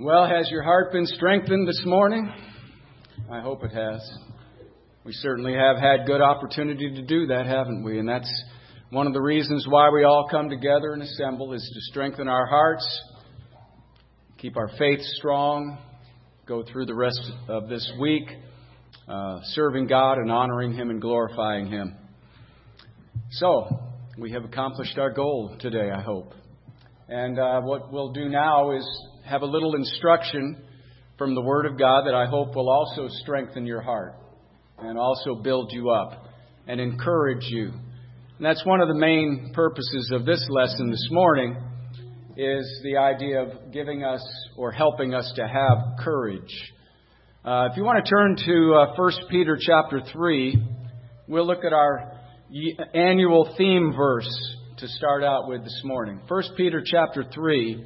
Well, has your heart been strengthened this morning? I hope it has. We certainly have had good opportunity to do that, haven't we? And that's one of the reasons why we all come together and assemble, is to strengthen our hearts, keep our faith strong, go through the rest of this week serving God and honoring Him and glorifying Him. So, we have accomplished our goal today, I hope. And what we'll do now is have a little instruction from the Word of God that I hope will also strengthen your heart and also build you up and encourage you. And that's one of the main purposes of this lesson this morning, is the idea of giving us or helping us to have courage. If you want to turn to 1 Peter chapter 3, we'll look at our annual theme verse to start out with this morning. 1 Peter chapter 3.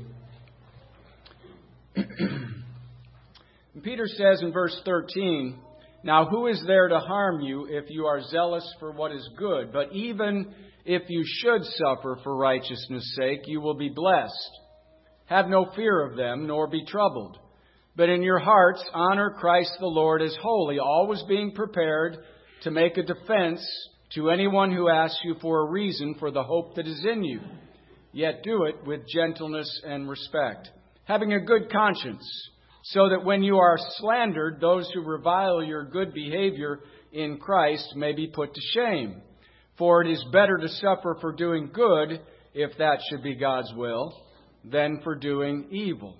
Peter says in verse 13, "Now who is there to harm you if you are zealous for what is good? But even if you should suffer for righteousness' sake, you will be blessed. Have no fear of them, nor be troubled. But in your hearts honor Christ the Lord as holy, always being prepared to make a defense to anyone who asks you for a reason for the hope that is in you. Yet do it with gentleness and respect, having a good conscience, so that when you are slandered, those who revile your good behavior in Christ may be put to shame. For it is better to suffer for doing good, if that should be God's will, than for doing evil."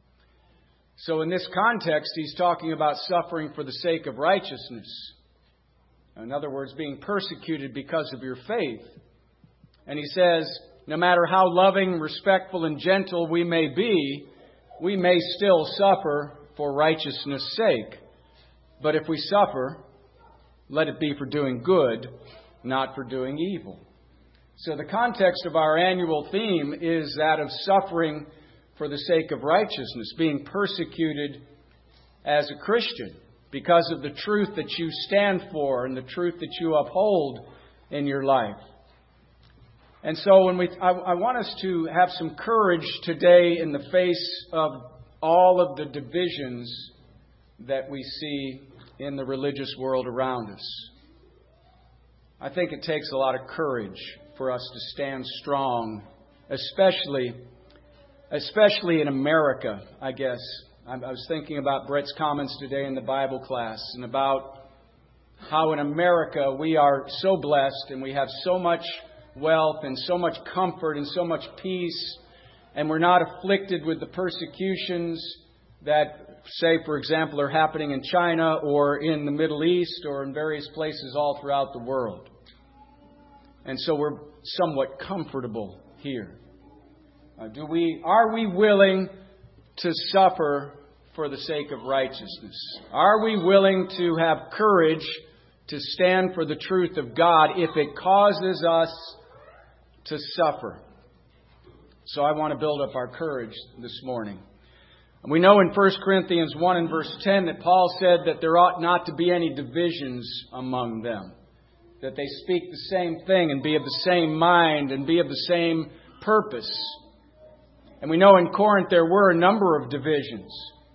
So in this context, he's talking about suffering for the sake of righteousness. In other words, being persecuted because of your faith. And he says, no matter how loving, respectful, and gentle we may be, we may still suffer for righteousness' sake. But if we suffer, let it be for doing good, not for doing evil. So the context of our annual theme is that of suffering for the sake of righteousness, being persecuted as a Christian because of the truth that you stand for and the truth that you uphold in your life. And so I want us to have some courage today in the face of all of the divisions that we see in the religious world around us. I think it takes a lot of courage for us to stand strong, especially in America, I guess. I was thinking about Brett's comments today in the Bible class and about how in America we are so blessed and we have so much wealth and so much comfort and so much peace, and we're not afflicted with the persecutions that, say, for example, are happening in China or in the Middle East or in various places all throughout the world. And so we're somewhat comfortable here. Are we willing to suffer for the sake of righteousness? Are we willing to have courage to stand for the truth of God if it causes us to suffer? So I want to build up our courage this morning. We know in 1 Corinthians 1 and verse 10 that Paul said that there ought not to be any divisions among them, that they speak the same thing and be of the same mind and be of the same purpose. And we know in Corinth there were a number of divisions.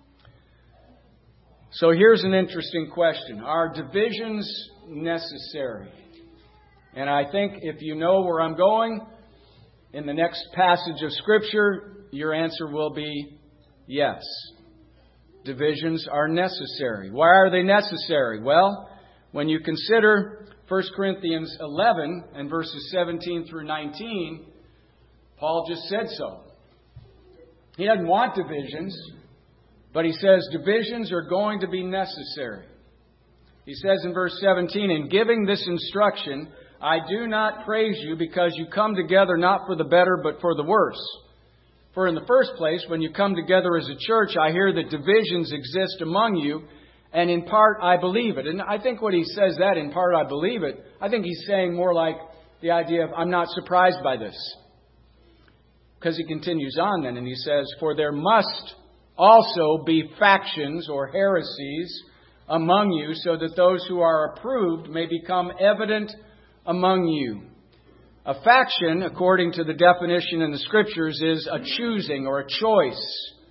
So here's an interesting question. Are divisions necessary? And I think if you know where I'm going, in the next passage of Scripture, your answer will be yes. Divisions are necessary. Why are they necessary? Well, when you consider 1 Corinthians 11 and verses 17 through 19, Paul just said so. He doesn't want divisions, but he says divisions are going to be necessary. He says in verse 17, "In giving this instruction, I do not praise you because you come together not for the better but for the worse. For in the first place, when you come together as a church, I hear that divisions exist among you, and in part I believe it." And I think when he says that, in part I believe it, I think he's saying more like the idea of, I'm not surprised by this. Because he continues on then and he says, "For there must also be factions or heresies among you, so that those who are approved may become evident among you." A faction, according to the definition in the Scriptures, is a choosing or a choice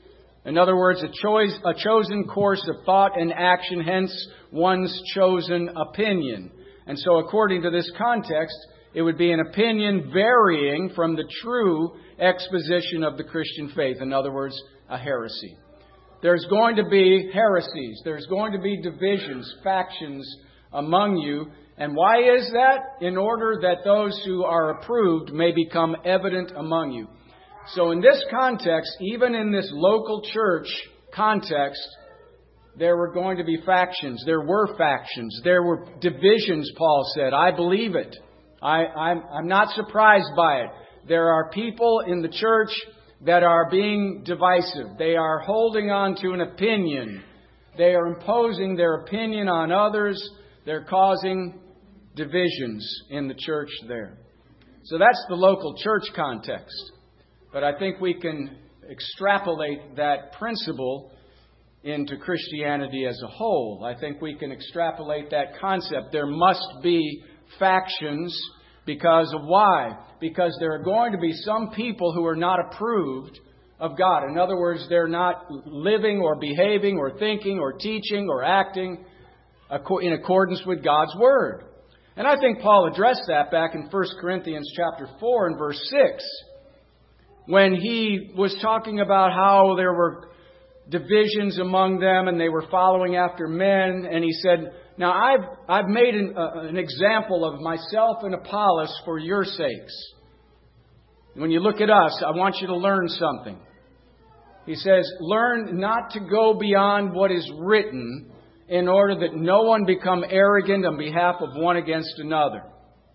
In other words, a chosen course of thought and action, hence one's chosen opinion. And so according to this context, it would be an opinion varying from the true exposition of the Christian faith. In other words, a heresy. There's going to be heresies. There's going to be divisions, factions among you. And why is that? In order that those who are approved may become evident among you. So in this context, even in this local church context, there were going to be factions. There were factions. There were divisions, Paul said. I believe it. I'm not surprised by it. There are people in the church that are being divisive. They are holding on to an opinion. They are imposing their opinion on others. They're causing divisions in the church there. So that's the local church context. But I think we can extrapolate that principle into Christianity as a whole. I think we can extrapolate that concept. There must be factions because of why? Because there are going to be some people who are not approved of God. In other words, they're not living or behaving or thinking or teaching or acting in accordance with God's Word. And I think Paul addressed that back in 1 Corinthians chapter 4 and verse 6, when he was talking about how there were divisions among them and they were following after men. And he said, now I've made an example of myself and Apollos for your sakes. When you look at us, I want you to learn something. He says, learn not to go beyond what is written, in order that no one become arrogant on behalf of one against another.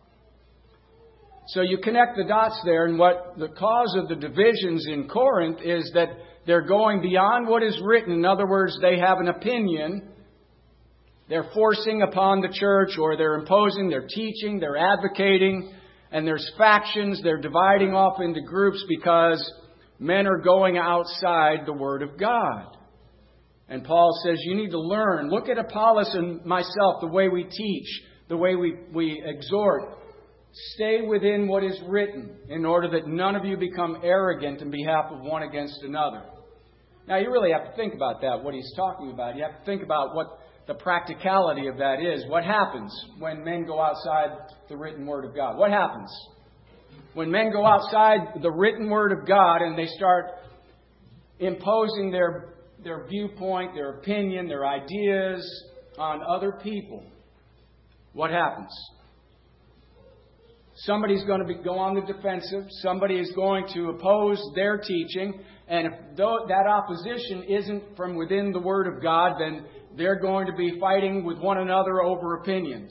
So you connect the dots there, and what the cause of the divisions in Corinth is that they're going beyond what is written. In other words, they have an opinion. They're forcing upon the church, or they're imposing, they're teaching, they're advocating, and there's factions. They're dividing off into groups because men are going outside the Word of God. And Paul says, you need to learn. Look at Apollos and myself, the way we teach, the way we exhort. Stay within what is written in order that none of you become arrogant in behalf of one against another. Now, you really have to think about that, what he's talking about. You have to think about what the practicality of that is. What happens when men go outside the written Word of God? What happens when men go outside the written Word of God and they start imposing their viewpoint, their opinion, their ideas on other people? What happens? Somebody's going to go on the defensive. Somebody is going to oppose their teaching. And if that opposition isn't from within the Word of God, then they're going to be fighting with one another over opinions.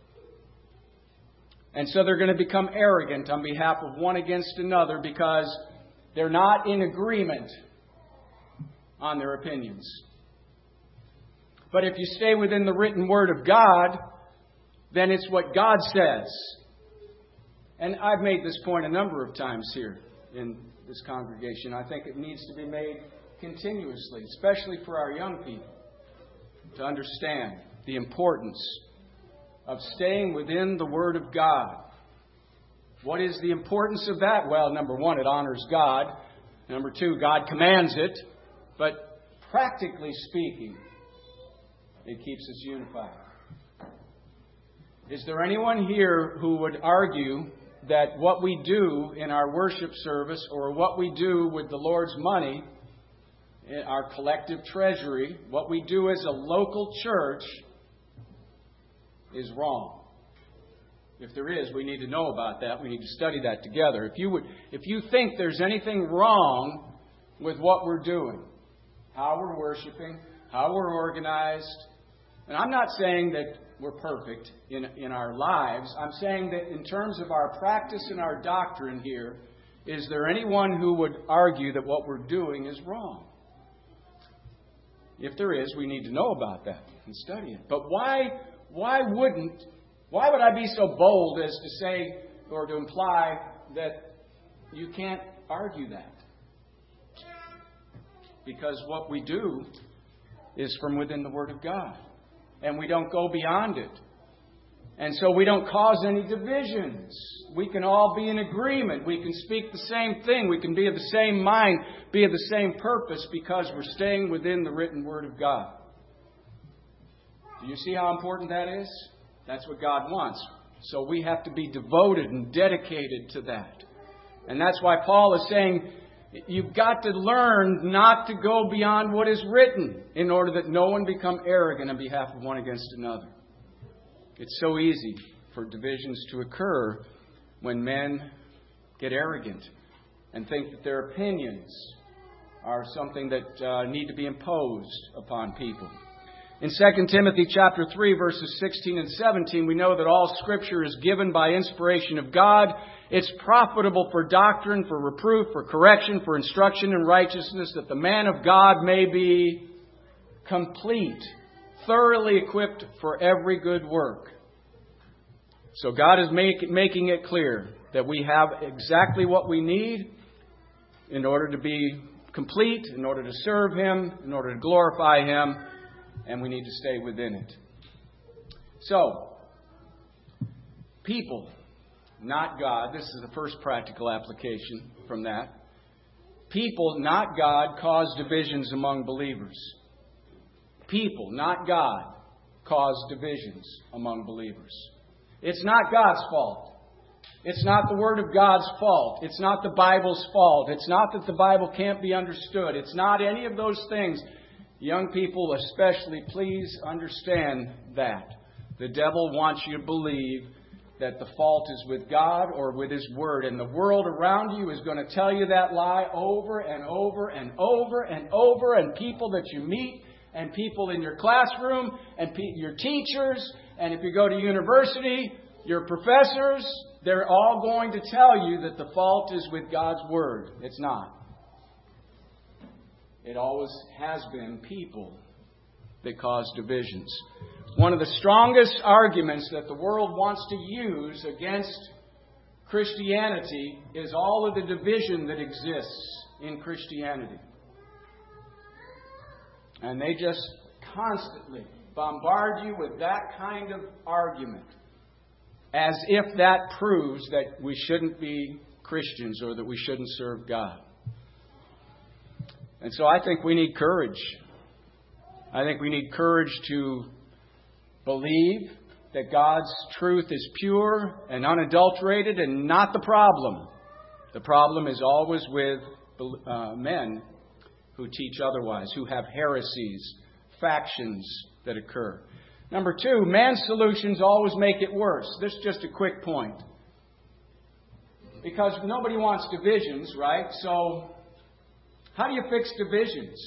And so they're going to become arrogant on behalf of one against another because they're not in agreement on their opinions. But if you stay within the written Word of God, then it's what God says. And I've made this point a number of times here in this congregation. I think it needs to be made continuously, especially for our young people, to understand the importance of staying within the Word of God. What is the importance of that? Well, number one, it honors God. Number two, God commands it. But practically speaking, it keeps us unified. Is there anyone here who would argue that what we do in our worship service, or what we do with the Lord's money, in our collective treasury, what we do as a local church, is wrong? If there is, we need to know about that. We need to study that together. If you think there's anything wrong with what we're doing, how we're worshiping, how we're organized, and I'm not saying that we're perfect in our lives. I'm saying that in terms of our practice and our doctrine here, is there anyone who would argue that what we're doing is wrong? If there is, we need to know about that and study it. But why would I be so bold as to say or to imply that you can't argue that? Because what we do is from within the Word of God. And we don't go beyond it. And so we don't cause any divisions. We can all be in agreement. We can speak the same thing. We can be of the same mind, be of the same purpose, because we're staying within the written Word of God. Do you see how important that is? That's what God wants. So we have to be devoted and dedicated to that. And that's why Paul is saying, you've got to learn not to go beyond what is written in order that no one become arrogant on behalf of one against another. It's so easy for divisions to occur when men get arrogant and think that their opinions are something that need to be imposed upon people. In 2 Timothy chapter 3, verses 16 and 17, we know that all Scripture is given by inspiration of God. It's profitable for doctrine, for reproof, for correction, for instruction in righteousness, that the man of God may be complete, thoroughly equipped for every good work. So God is making it clear that we have exactly what we need in order to be complete, in order to serve Him, in order to glorify Him, and we need to stay within it. So, people, not God. This is the first practical application from that. People, not God, cause divisions among believers. People, not God, cause divisions among believers. It's not God's fault. It's not the Word of God's fault. It's not the Bible's fault. It's not that the Bible can't be understood. It's not any of those things. Young people especially, please understand that. The devil wants you to believe that the fault is with God or with His Word. And the world around you is going to tell you that lie over and over and over and over. And people that you meet, and people in your classroom, and your teachers, and if you go to university, your professors, they're all going to tell you that the fault is with God's Word. It's not. It always has been people that cause divisions. One of the strongest arguments that the world wants to use against Christianity is all of the division that exists in Christianity. And they just constantly bombard you with that kind of argument, as if that proves that we shouldn't be Christians or that we shouldn't serve God. And so I think we need courage. I think we need courage to believe that God's truth is pure and unadulterated and not the problem. The problem is always with men who teach otherwise, who have heresies, factions that occur. Number two, man's solutions always make it worse. This is just a quick point. Because nobody wants divisions, right? So, how do you fix divisions?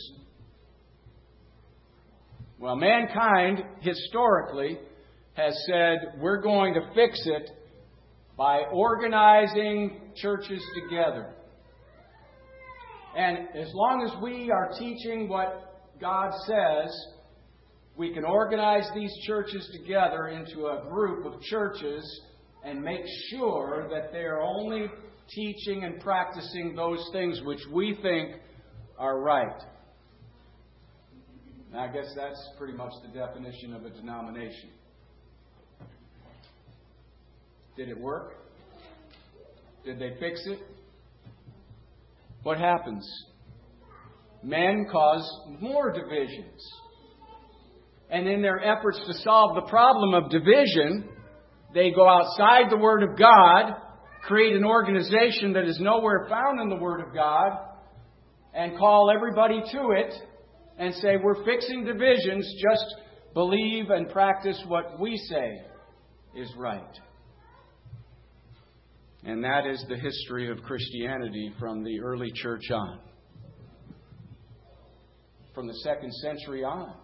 Well, mankind, historically, has said we're going to fix it by organizing churches together. And as long as we are teaching what God says, we can organize these churches together into a group of churches and make sure that they are only teaching and practicing those things which we think are right. And I guess that's pretty much the definition of a denomination. Did it work? Did they fix it? What happens? Men cause more divisions. And in their efforts to solve the problem of division, they go outside the Word of God, create an organization that is nowhere found in the Word of God, and call everybody to it and say, we're fixing divisions, just believe and practice what we say is right. And that is the history of Christianity from the early church on. From the 2nd century on.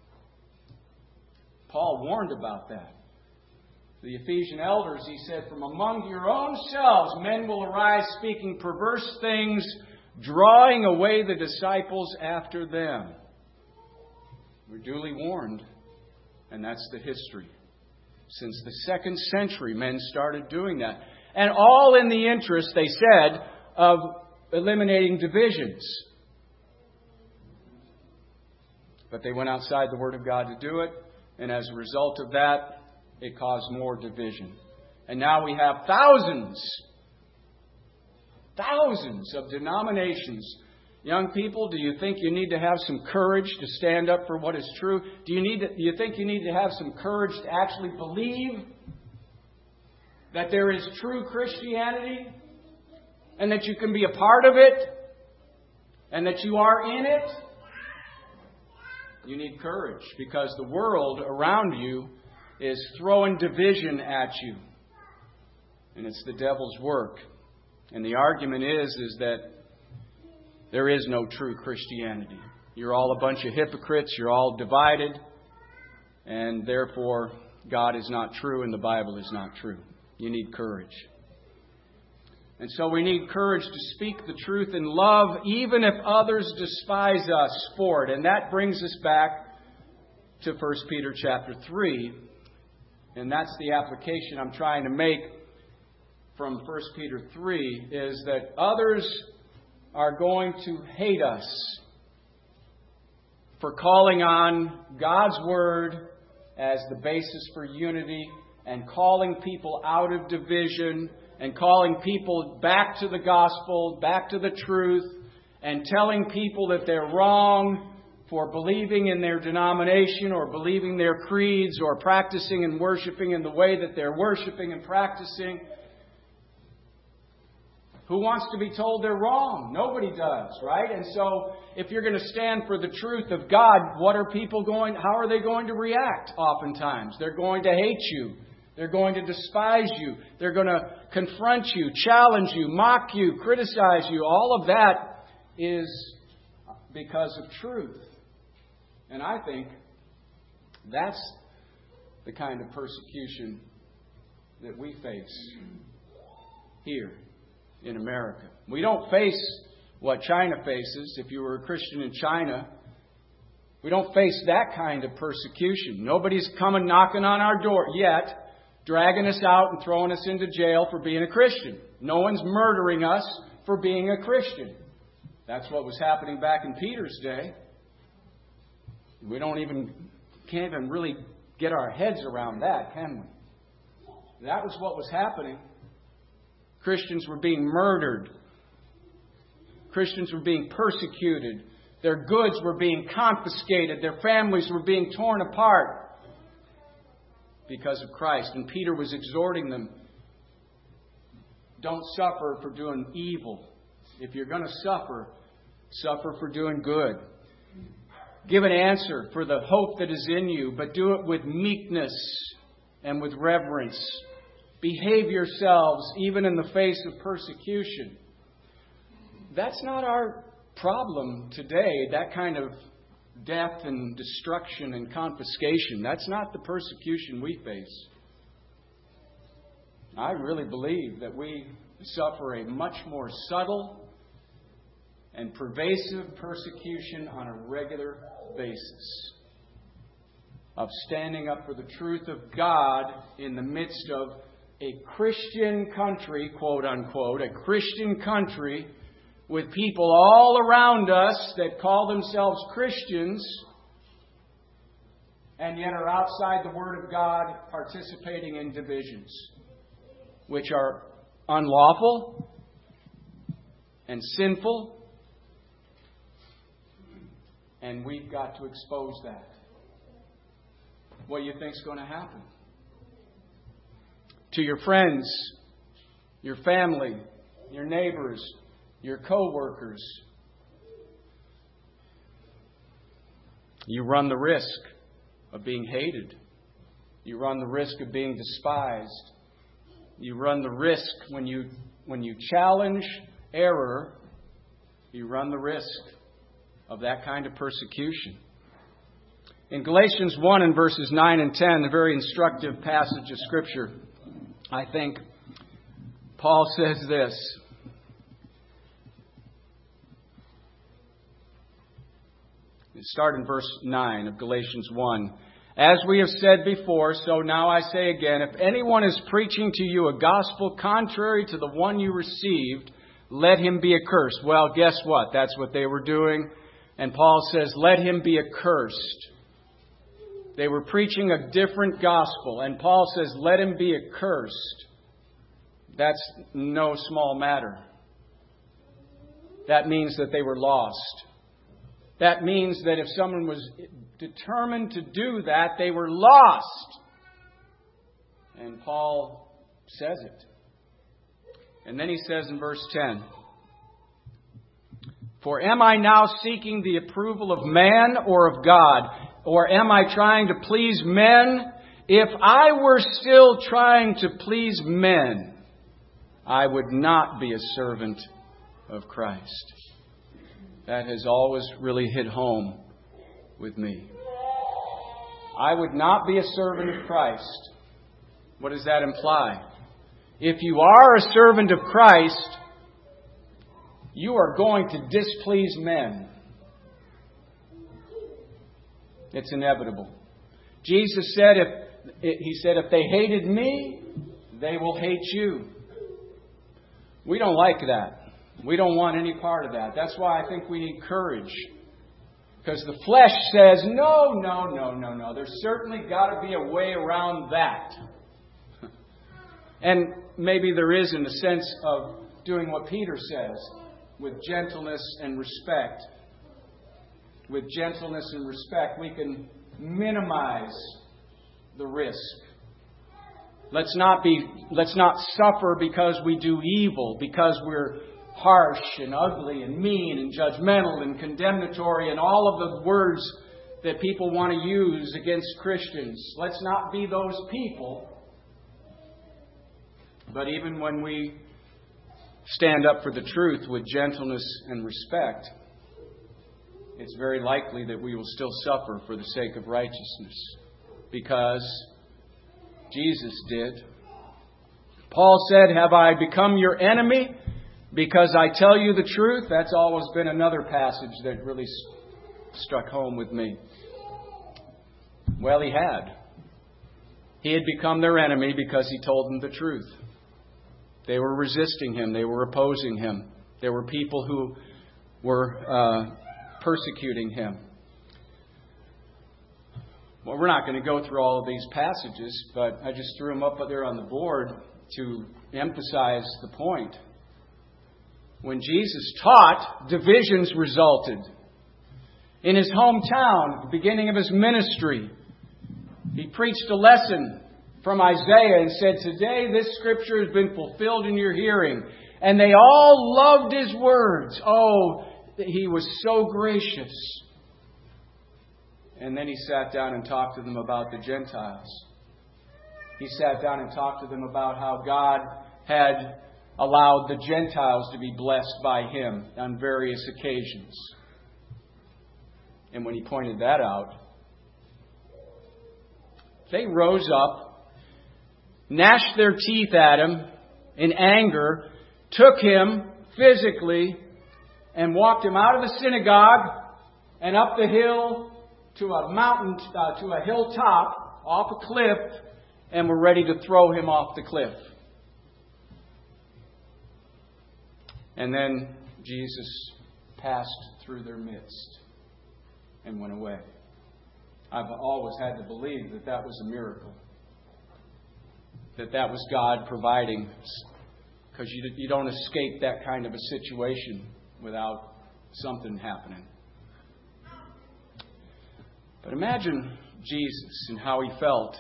Paul warned about that. The Ephesian elders, he said, from among your own selves men will arise speaking perverse things, drawing away the disciples after them. We're duly warned, and that's the history. Since the 2nd century, men started doing that. And all in the interest, they said, of eliminating divisions. But they went outside the Word of God to do it, and as a result of that, it caused more division. And now we have thousands of denominations. Young people, do you think you need to have some courage to stand up for what is true? Do you think you need to have some courage to actually believe that there is true Christianity and that you can be a part of it and that you are in it? You need courage because the world around you is throwing division at you. And it's the devil's work. And the argument is that there is no true Christianity. You're all a bunch of hypocrites. You're all divided. And therefore, God is not true and the Bible is not true. You need courage. And so we need courage to speak the truth in love, even if others despise us for it. And that brings us back to 1 Peter chapter 3. And that's the application I'm trying to make from 1 Peter 3, is that others are going to hate us for calling on God's Word as the basis for unity and calling people out of division and calling people back to the gospel, back to the truth, and telling people that they're wrong for believing in their denomination or believing their creeds or practicing and worshiping in the way that they're worshiping and practicing. Who wants to be told they're wrong? Nobody does, right? And so if you're going to stand for the truth of God, how are they going to react oftentimes? They're going to hate you. They're going to despise you. They're going to confront you, challenge you, mock you, criticize you. All of that is because of truth. And I think that's the kind of persecution that we face here in America. We don't face what China faces. If you were a Christian in China, we don't face that kind of persecution. Nobody's coming knocking on our door yet, dragging us out and throwing us into jail for being a Christian. No one's murdering us for being a Christian. That's what was happening back in Peter's day. We can't even really get our heads around that, can we? That was what was happening. Christians were being murdered. Christians were being persecuted. Their goods were being confiscated. Their families were being torn apart because of Christ. And Peter was exhorting them, don't suffer for doing evil. If you're going to suffer, suffer for doing good. Give an answer for the hope that is in you, but do it with meekness and with reverence. Behave yourselves even in the face of persecution. That's not our problem today, that kind of death and destruction and confiscation. That's not the persecution we face. I really believe that we suffer a much more subtle and pervasive persecution on a regular basis of standing up for the truth of God in the midst of a Christian country, quote unquote, a Christian country with people all around us that call themselves Christians and yet are outside the Word of God participating in divisions, which are unlawful and sinful. And we've got to expose that. What do you think is going to happen? To your friends, your family, your neighbors, your co-workers. You run the risk of being hated. You run the risk of being despised. You run the risk when you challenge error, you run the risk of that kind of persecution. In Galatians 1 and verses 9 and 10, a very instructive passage of Scripture, I think Paul says this. Start in verse 9 of Galatians 1. As we have said before, so now I say again, if anyone is preaching to you a gospel contrary to the one you received, let him be accursed. Well, guess what? That's what they were doing. And Paul says, let him be accursed. They were preaching a different gospel. And Paul says, let him be accursed. That's no small matter. That means that they were lost. That means that if someone was determined to do that, they were lost. And Paul says it. And then he says in verse 10, for am I now seeking the approval of man or of God? Or am I trying to please men? If I were still trying to please men, I would not be a servant of Christ. That has always really hit home with me. I would not be a servant of Christ. What does that imply? If you are a servant of Christ, you are going to displease men. It's inevitable. Jesus said, if they hated me, they will hate you. We don't like that. We don't want any part of that. That's why I think we need courage. Because the flesh says, no. There's certainly got to be a way around that. And maybe there is in the sense of doing what Peter says, with gentleness and respect. With gentleness and respect, we can minimize the risk. Let's not suffer because we do evil, because we're harsh and ugly and mean and judgmental and condemnatory and all of the words that people want to use against Christians. Let's not be those people. But even when we stand up for the truth with gentleness and respect, it's very likely that we will still suffer for the sake of righteousness. Because Jesus did. Paul said, have I become your enemy because I tell you the truth? That's always been another passage that really struck home with me. Well, he had. He had become their enemy because he told them the truth. They were resisting him. They were opposing him. There were people who were persecuting him. Well, we're not going to go through all of these passages, but I just threw them up there on the board to emphasize the point. When Jesus taught, divisions resulted. In his hometown, at the beginning of his ministry, he preached a lesson from Isaiah and said, today this scripture has been fulfilled in your hearing. And they all loved his words. Oh, he was so gracious. And then he sat down and talked to them about the Gentiles. He sat down and talked to them about how God had allowed the Gentiles to be blessed by him on various occasions. And when he pointed that out, they rose up, gnashed their teeth at him in anger, took him physically, and walked him out of the synagogue and up the hill to a mountain, to a hilltop, off a cliff, and were ready to throw him off the cliff. And then Jesus passed through their midst and went away. I've always had to believe that that was a miracle. That was God providing. Because you don't escape that kind of a situation without something happening. But imagine Jesus and how he felt.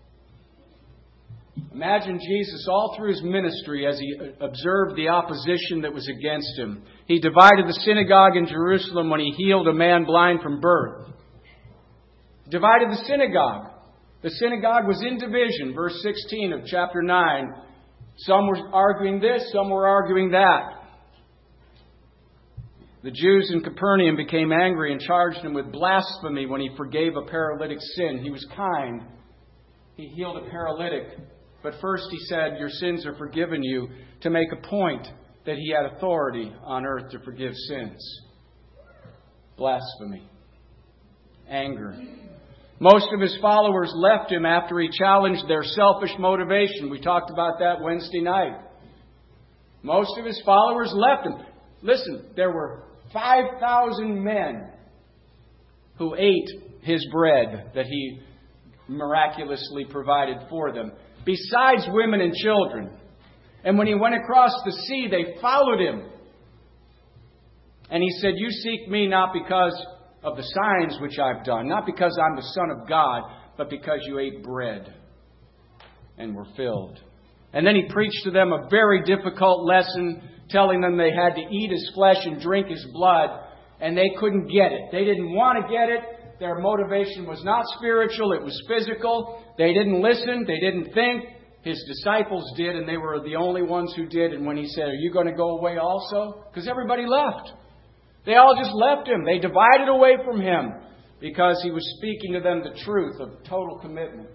Imagine Jesus all through his ministry as he observed the opposition that was against him. He divided the synagogue in Jerusalem when he healed a man blind from birth. He divided the synagogue. The synagogue was in division. Verse 16 of chapter 9. Some were arguing this, some were arguing that. The Jews in Capernaum became angry and charged him with blasphemy when he forgave a paralytic's sin. He was kind. He healed a paralytic. But first he said, your sins are forgiven you, to make a point that he had authority on earth to forgive sins. Blasphemy. Anger. Most of his followers left him after he challenged their selfish motivation. We talked about that Wednesday night. Most of his followers left him. Listen, there were 5,000 men who ate his bread that he miraculously provided for them, besides women and children. And when He went across the sea, they followed Him. And He said, you seek Me not because of the signs which I've done, not because I'm the Son of God, but because you ate bread and were filled. And then He preached to them a very difficult lesson, telling them they had to eat His flesh and drink His blood, and they couldn't get it. They didn't want to get it. Their motivation was not spiritual, it was physical. They didn't listen, they didn't think. His disciples did, and they were the only ones who did. And when He said, are you going to go away also? Because everybody left. They all just left Him. They divided away from Him because He was speaking to them the truth of total commitment.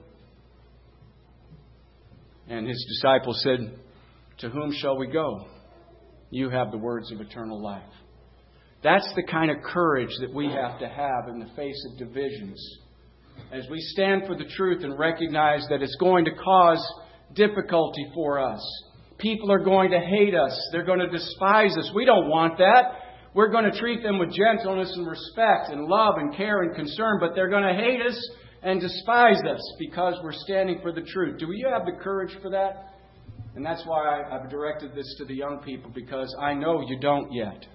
And His disciples said, to whom shall we go? You have the words of eternal life. That's the kind of courage that we have to have in the face of divisions. As we stand for the truth and recognize that it's going to cause difficulty for us. People are going to hate us. They're going to despise us. We don't want that. We're going to treat them with gentleness and respect and love and care and concern, but they're going to hate us and despise us because we're standing for the truth. Do you have the courage for that? And that's why I've directed this to the young people, because I know you don't yet.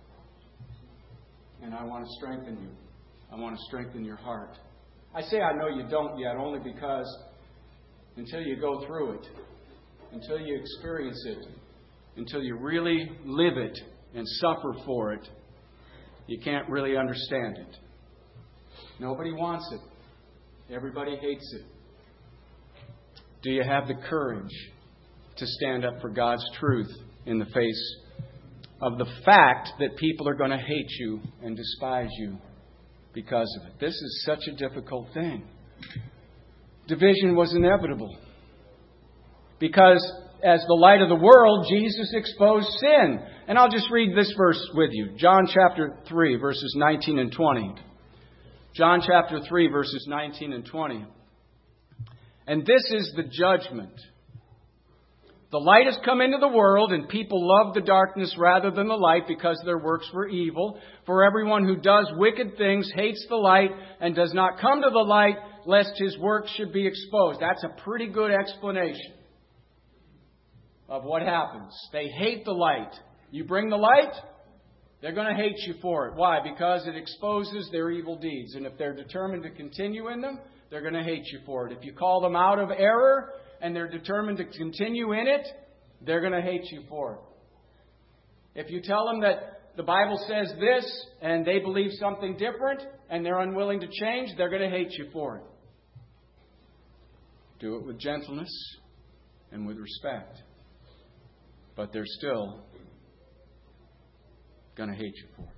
And I want to strengthen you. I want to strengthen your heart. I say I know you don't yet only because until you go through it, until you experience it, until you really live it and suffer for it, you can't really understand it. Nobody wants it. Everybody hates it. Do you have the courage to stand up for God's truth in the face of the fact that people are going to hate you and despise you because of it? This is such a difficult thing. Division was inevitable because as the light of the world, Jesus exposed sin. And I'll just read this verse with you. John chapter 3, verses 19 and 20. John chapter 3, verses 19 and 20. And this is the judgment. The light has come into the world, and people love the darkness rather than the light because their works were evil. For everyone who does wicked things hates the light and does not come to the light, lest his works should be exposed. That's a pretty good explanation of what happens. They hate the light. You bring the light, they're going to hate you for it. Why? Because it exposes their evil deeds. And if they're determined to continue in them, they're going to hate you for it. If you call them out of error and they're determined to continue in it, they're going to hate you for it. If you tell them that the Bible says this and they believe something different and they're unwilling to change, they're going to hate you for it. Do it with gentleness and with respect. But they're still going to hate you for it.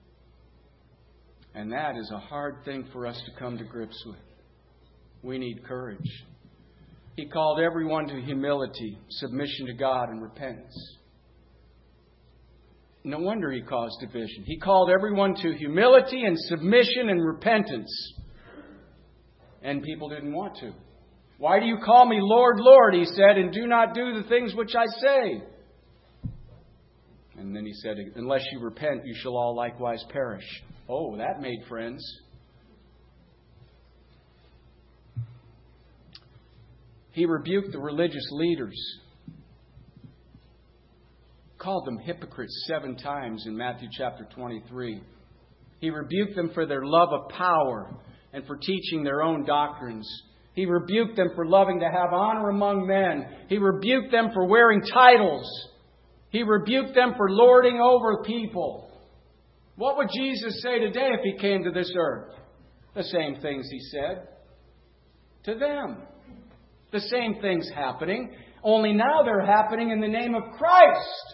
And that is a hard thing for us to come to grips with. We need courage. He called everyone to humility, submission to God, and repentance. No wonder He caused division. He called everyone to humility and submission and repentance. And people didn't want to. Why do you call me Lord, Lord, He said, and do not do the things which I say? And then He said, unless you repent, you shall all likewise perish. Oh, that made friends. He rebuked the religious leaders. Called them hypocrites 7 times in Matthew chapter 23. He rebuked them for their love of power and for teaching their own doctrines. He rebuked them for loving to have honor among men. He rebuked them for wearing titles. He rebuked them for lording over people. What would Jesus say today if He came to this earth? The same things He said to them. The same things happening, only now they're happening in the name of Christ.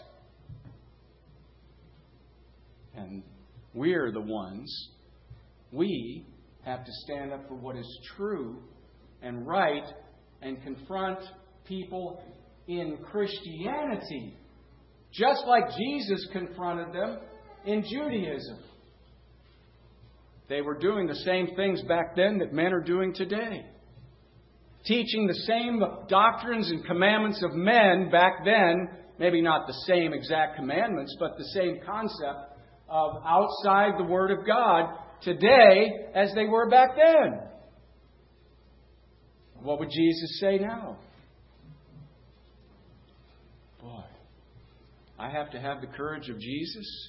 And we're the ones. We have to stand up for what is true and right and confront people in Christianity, just like Jesus confronted them in Judaism. They were doing the same things back then that men are doing today. Teaching the same doctrines and commandments of men back then, maybe not the same exact commandments, but the same concept of outside the Word of God today as they were back then. What would Jesus say now? Boy, I have to have the courage of Jesus.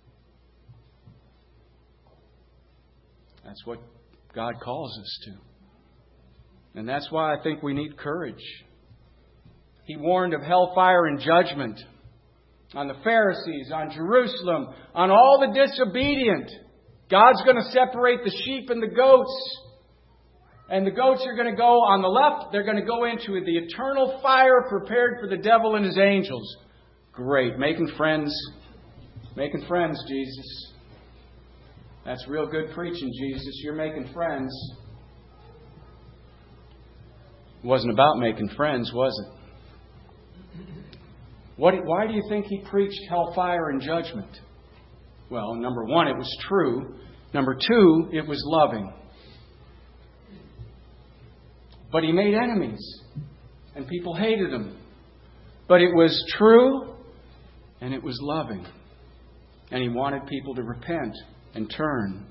That's what God calls us to. And that's why I think we need courage. He warned of hellfire and judgment on the Pharisees, on Jerusalem, on all the disobedient. God's going to separate the sheep and the goats. And the goats are going to go on the left. They're going to go into the eternal fire prepared for the devil and his angels. Great. Making friends. Making friends, Jesus. That's real good preaching, Jesus. You're making friends. It wasn't about making friends, was it? Why do you think He preached hellfire and judgment? Well, number one, it was true. Number two, it was loving. But He made enemies, and people hated Him. But it was true, and it was loving. And He wanted people to repent and turn.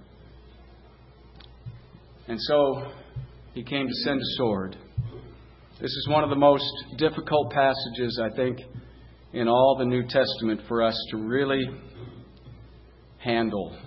And so He came to send a sword. This is one of the most difficult passages, I think, in all the New Testament for us to really handle.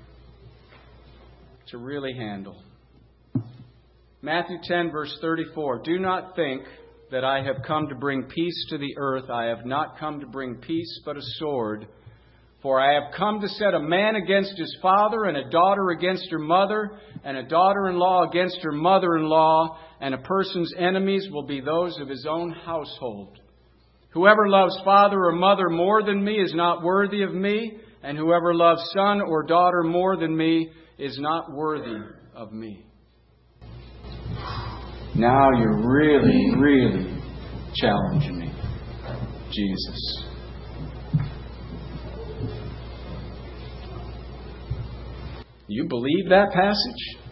To really handle. Matthew 10, verse 34. Do not think that I have come to bring peace to the earth. I have not come to bring peace, but a sword. For I have come to set a man against his father, and a daughter against her mother, and a daughter-in-law against her mother-in-law, and a person's enemies will be those of his own household. Whoever loves father or mother more than me is not worthy of me, and whoever loves son or daughter more than me is not worthy of me. Now you're really, really challenging me, Jesus. You believe that passage?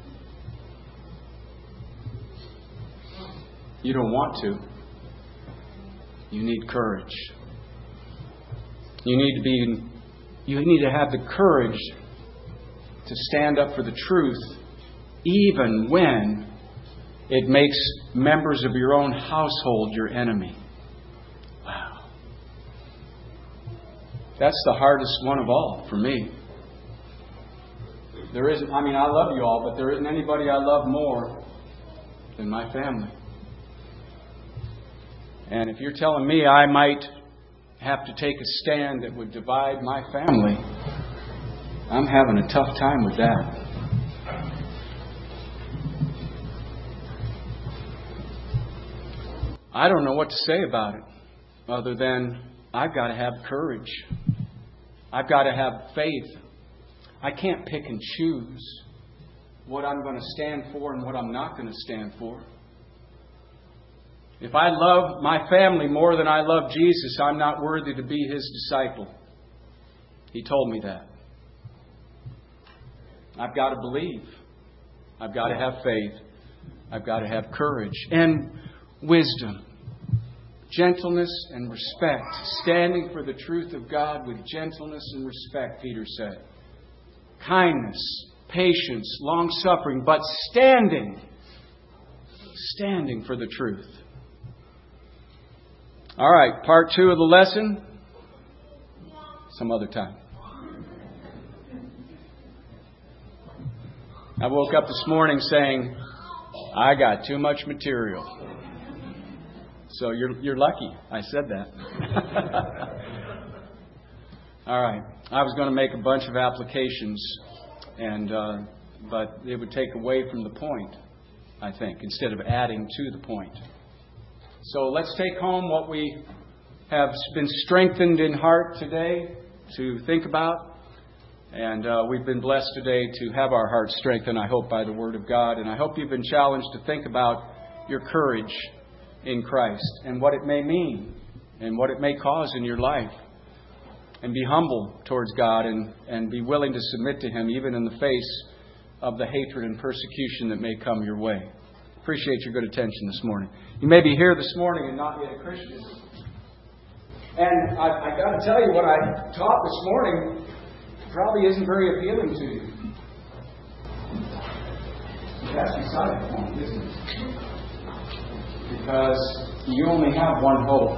You don't want to. You need courage. You need to have the courage to stand up for the truth, even when it makes members of your own household your enemy. Wow. That's the hardest one of all for me. I love you all, but there isn't anybody I love more than my family. And if you're telling me I might have to take a stand that would divide my family, I'm having a tough time with that. I don't know what to say about it other than I've got to have courage. I've got to have faith. I can't pick and choose what I'm going to stand for and what I'm not going to stand for. If I love my family more than I love Jesus, I'm not worthy to be His disciple. He told me that. I've got to believe. I've got to have faith. I've got to have courage and wisdom. Gentleness and respect. Standing for the truth of God with gentleness and respect, Peter said. Kindness, patience, long-suffering, but standing for the truth. All right, part 2 of the lesson, some other time. I woke up this morning saying, I got too much material. So you're lucky I said that. All right. I was going to make a bunch of applications, but it would take away from the point, I think, instead of adding to the point. So let's take home what we have been strengthened in heart today to think about. And we've been blessed today to have our hearts strengthened, I hope, by the Word of God. And I hope you've been challenged to think about your courage in Christ and what it may mean and what it may cause in your life. And be humble towards God and be willing to submit to Him even in the face of the hatred and persecution that may come your way. Appreciate your good attention this morning. You may be here this morning and not yet a Christian. And I got to tell you, what I taught this morning probably isn't very appealing to you. That's beside the point, isn't it? Because you only have one hope.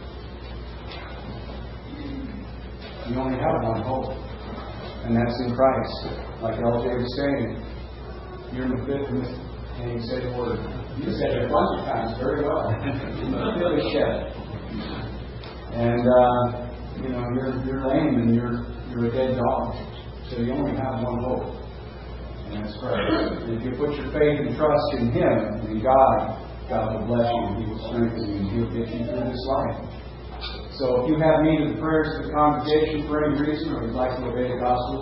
You only have one hope. And that's in Christ. Like LJ was saying, you're in the fifth, and he said the word. You said it a bunch of times very well. Really shed. And you're lame and you're a dead dog. So you only have one hope. And that's Christ. And if you put your faith and trust in Him, in God will bless you and He will strengthen you and He'll get you through this life. So if you have need of the prayers of the congregation for any reason, or you'd like to obey the gospel,